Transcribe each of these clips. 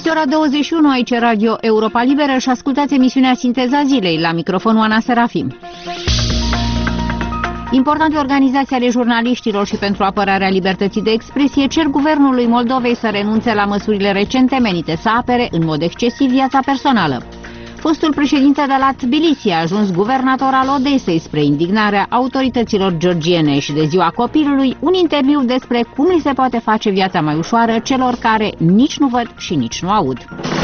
Este ora 21, aici Radio Europa Liberă și ascultați emisiunea Sinteza Zilei, la microfonul Ana Serafim. Importante organizații ale jurnaliștilor și pentru apărarea libertății de expresie cer guvernului Moldovei să renunțe la măsurile recente menite să apere în mod excesiv viața personală. Fostul președinte de la Tbilisi a ajuns guvernator al Odesei spre indignarea autorităților georgiene și de ziua copilului, un interviu despre cum li se poate face viața mai ușoară celor care nici nu văd și nici nu aud.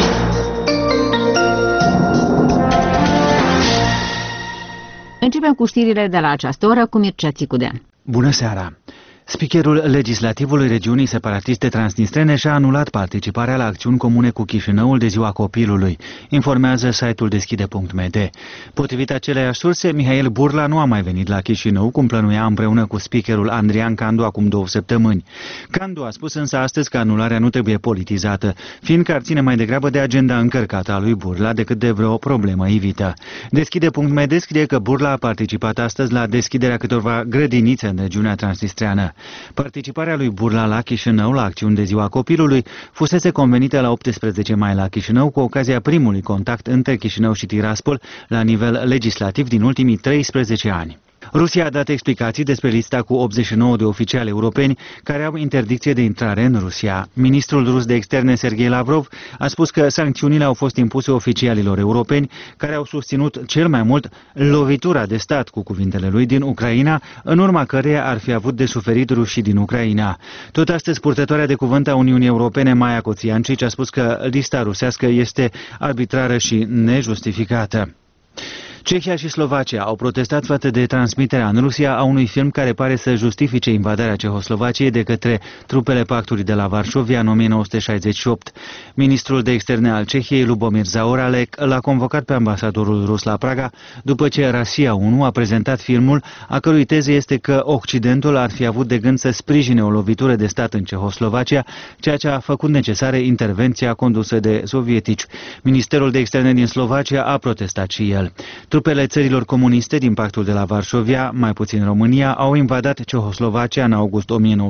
Începem cu știrile de la această oră cu Mircea Țicudean. Bună seara! Speakerul legislativului regiunii separatiste transnistrene și-a anulat participarea la acțiuni comune cu Chișinăul de ziua copilului, informează site-ul deschide.md. Potrivit aceleiași surse, Mihail Burla nu a mai venit la Chișinău, cum plănuia împreună cu speakerul Andrian Candu acum 2 săptămâni. Candu a spus însă astăzi că anularea nu trebuie politizată, fiindcă ar ține mai degrabă de agenda încărcată a lui Burla decât de vreo problemă ivită. Deschide.md scrie că Burla a participat astăzi la deschiderea câtorva grădinițe în regiunea transnistreană. Participarea lui Burla la Chișinău la acțiuni de ziua copilului fusese convenită la 18 mai la Chișinău cu ocazia primului contact între Chișinău și Tiraspol la nivel legislativ din ultimii 13 ani. Rusia a dat explicații despre lista cu 89 de oficiali europeni care au interdicție de intrare în Rusia. Ministrul rus de externe Sergei Lavrov a spus că sancțiunile au fost impuse oficialilor europeni care au susținut cel mai mult lovitura de stat, cu cuvintele lui, din Ucraina, în urma căreia ar fi avut de suferit rușii din Ucraina. Tot astăzi, purtătoarea de cuvânt a Uniunii Europene, Maia Coțiancici, a spus că lista rusească este arbitrară și nejustificată. Cehia și Slovacia au protestat față de transmiterea în Rusia a unui film care pare să justifice invadarea Cehoslovaciei de către trupele pactului de la Varșovia în 1968. Ministrul de externe al Cehiei, Lubomir Zaoralek, l-a convocat pe ambasadorul rus la Praga după ce Rusia 1 a prezentat filmul, a cărui teză este că Occidentul ar fi avut de gând să sprijine o lovitură de stat în Cehoslovacia, ceea ce a făcut necesară intervenția condusă de sovietici. Ministerul de externe din Slovacia a protestat și el. Trupele țărilor comuniste din pactul de la Varșovia, mai puțin România, au invadat Cehoslovacia în august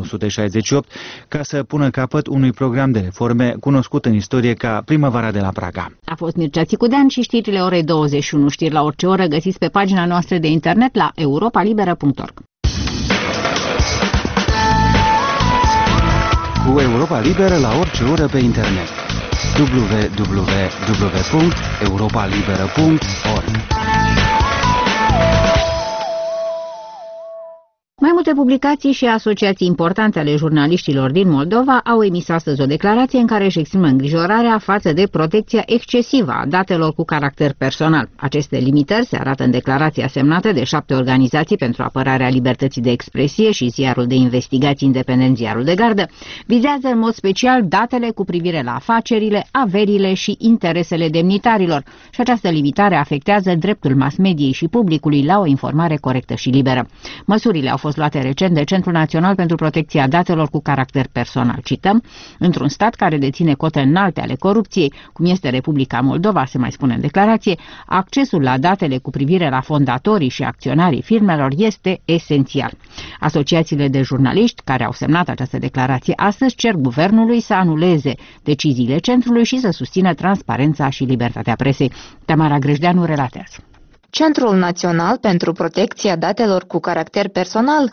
1968 ca să pună capăt unui program de reforme cunoscut în istorie ca Primăvara de la Praga. A fost Mircea Țicudean și știrile orei 21. Știri la orice oră găsiți pe pagina noastră de internet la europalibera.org. Cu Europa Liberă la orice oră pe internet. www.europalibera.org. Mai multe publicații și asociații importante ale jurnaliștilor din Moldova au emis astăzi o declarație în care își exprimă îngrijorarea față de protecția excesivă a datelor cu caracter personal. Aceste limitări se arată în declarația semnată de 7 organizații pentru apărarea libertății de expresie și ziarul de investigații independent Ziarul de Gardă, vizează în mod special datele cu privire la afacerile, averile și interesele demnitarilor și această limitare afectează dreptul mass-mediei și publicului la o informare corectă și liberă. Măsurile au fost luate recent de Centrul Național pentru Protecția Datelor cu caracter personal. Cităm: într-un stat care deține cote înalte ale corupției, cum este Republica Moldova, se mai spune în declarație, accesul la datele cu privire la fondatorii și acționarii firmelor este esențial. Asociațiile de jurnaliști care au semnat această declarație astăzi cer guvernului să anuleze deciziile centrului și să susțină transparența și libertatea presei. Tamara Grejdeanu relatează. Centrul Național pentru Protecția Datelor cu Caracter Personal